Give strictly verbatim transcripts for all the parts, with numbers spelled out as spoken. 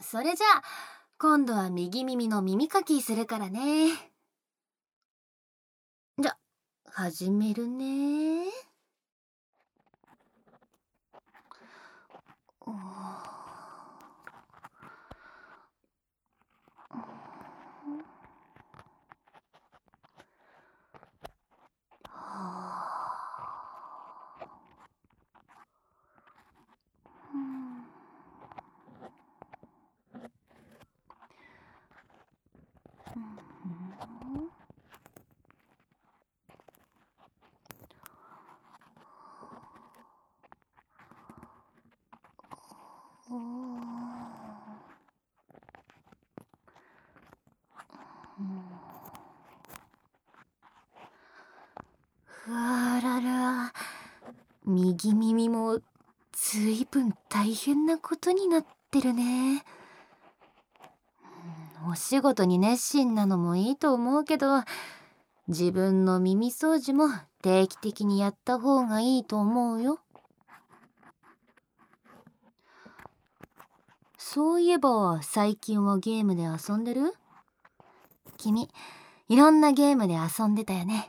それじゃあ今度は右耳の耳かきするからね。じゃ始めるね。あらら、右耳もずいぶん大変なことになってるね。お仕事に熱心なのもいいと思うけど、自分の耳掃除も定期的にやった方がいいと思うよ。そういえば最近はゲームで遊んでる？君、いろんなゲームで遊んでたよね。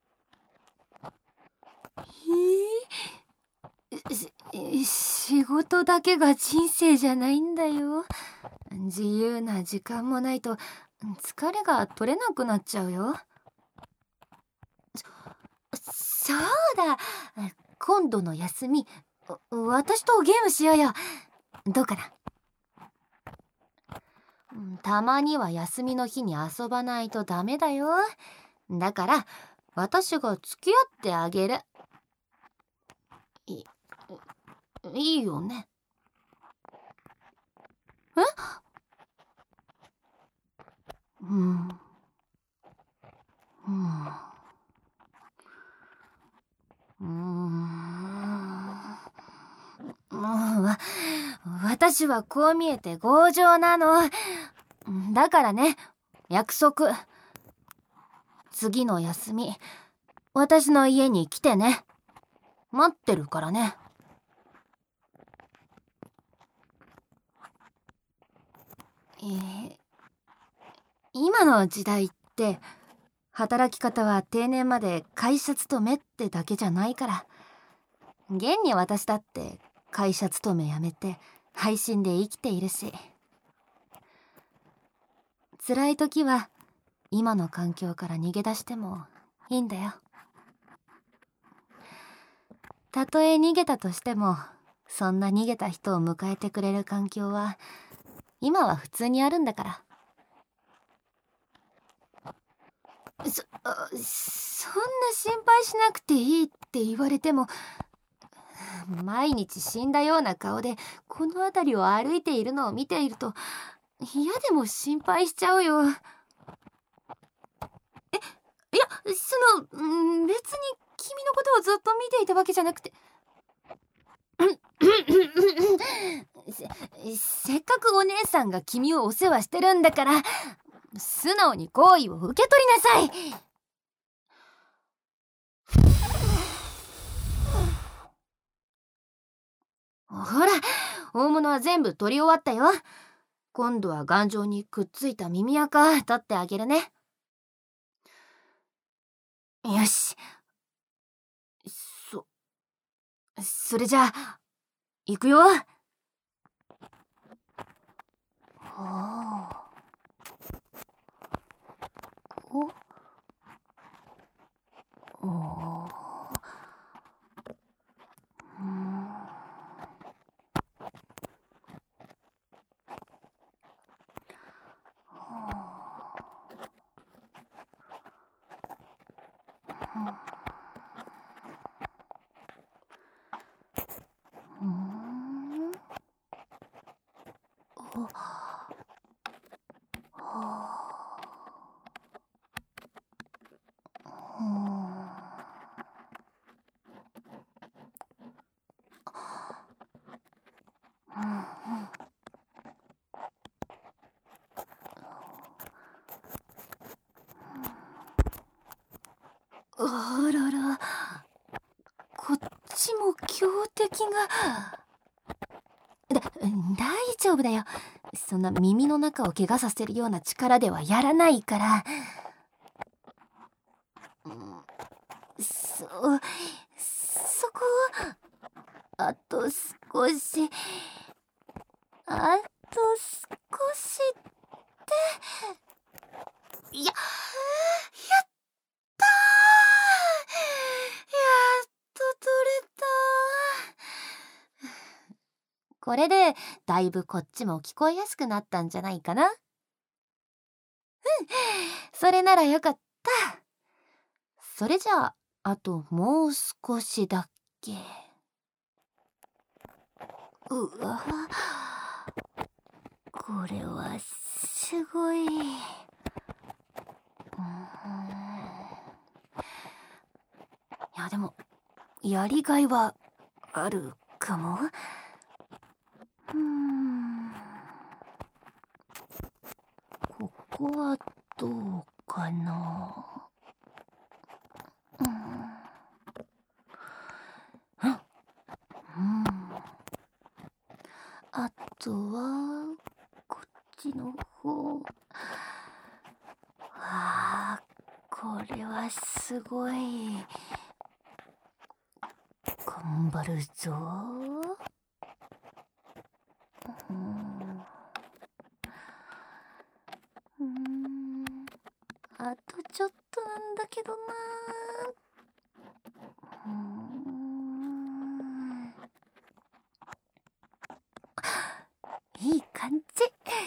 え、仕事だけが人生じゃないんだよ。自由な時間もないと疲れが取れなくなっちゃうよ。そ、そうだ、今度の休み私とゲームしようよ。どうかな？たまには休みの日に遊ばないとダメだよ。だから私が付き合ってあげる。い、いいよね？え？うん。うん。うーん。もうわ、私はこう見えて強情なの。だからね、約束。次の休み、私の家に来てね。待ってるからね。えー、今の時代って働き方は定年まで会社勤めってだけじゃないから。現に私だって会社勤め辞めて配信で生きているし、辛い時は今の環境から逃げ出してもいいんだよ。たとえ逃げたとしても、そんな逃げた人を迎えてくれる環境は今は普通にあるんだから。そ、そんな心配しなくていいって言われても、毎日死んだような顔でこの辺りを歩いているのを見ていると嫌でも心配しちゃうよ。え、いや、その、ん、別に君のことをずっと見ていたわけじゃなくてせ, せっかくお姉さんが君をお世話してるんだから、素直に好意を受け取りなさい。ほら、大物は全部取り終わったよ。今度は頑丈にくっついた耳垢取ってあげるね。よし。そ、それじゃあ、行くよ。おおお。あらら、こっちも強敵が。だ、大丈夫だよ。 そんな耳の中を怪我させるような力ではやらないから。うん、そ、そこを、あと少し、あと少しって、いや、やったー、やっと取れた。これでだいぶこっちも聞こえやすくなったんじゃないかな。うん、それならよかった。それじゃあ、あともう少しだけ。うわ、これはすごい。うーん、いやでもやりがいはあるかも。うーん、ここはどうかな。うん、うん、あとはこっちの方。あー、これはすごい。頑張るぞ。うん、うーん、あとちょっとなんだけどな。うーん、いい感じ。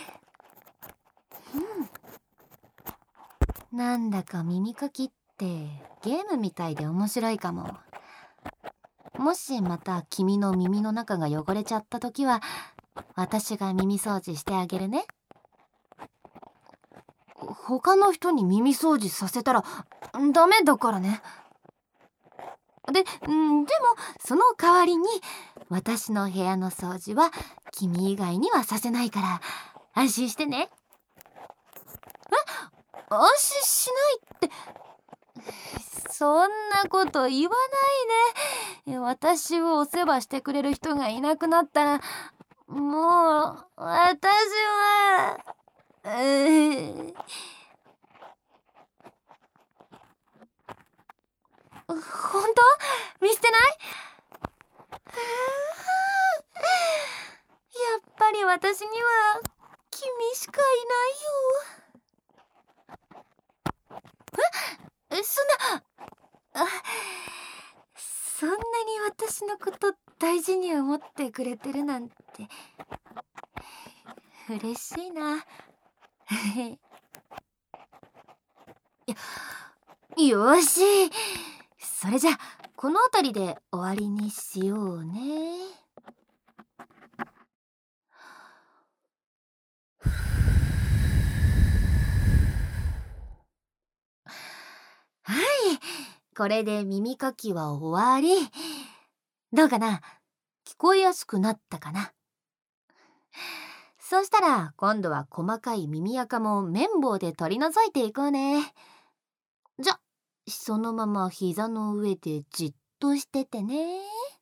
うん、なんだか耳かきってゲームみたいで面白いかも。もしまた君の耳の中が汚れちゃった時は、私が耳掃除してあげるね。他の人に耳掃除させたらダメだからね。で、うん、でもその代わりに私の部屋の掃除は君以外にはさせないから安心してね。え、安心しないって、そんなこと言わないね。私をお世話してくれる人がいなくなったら、もう私は、うー、本当？見捨てない？やっぱり私には君しかいないよ。え、え、そんな、あ、そんなに私のこと大事に思ってくれてるなんて嬉しいな。いや、よし、それじゃこの辺りで終わりにしようね。はい、これで耳かきは終わり。どうかな？聞こえやすくなったかな？そうしたら今度は細かい耳垢も綿棒で取り除いていこうね。じゃ、そのまま膝の上でじっとしててね。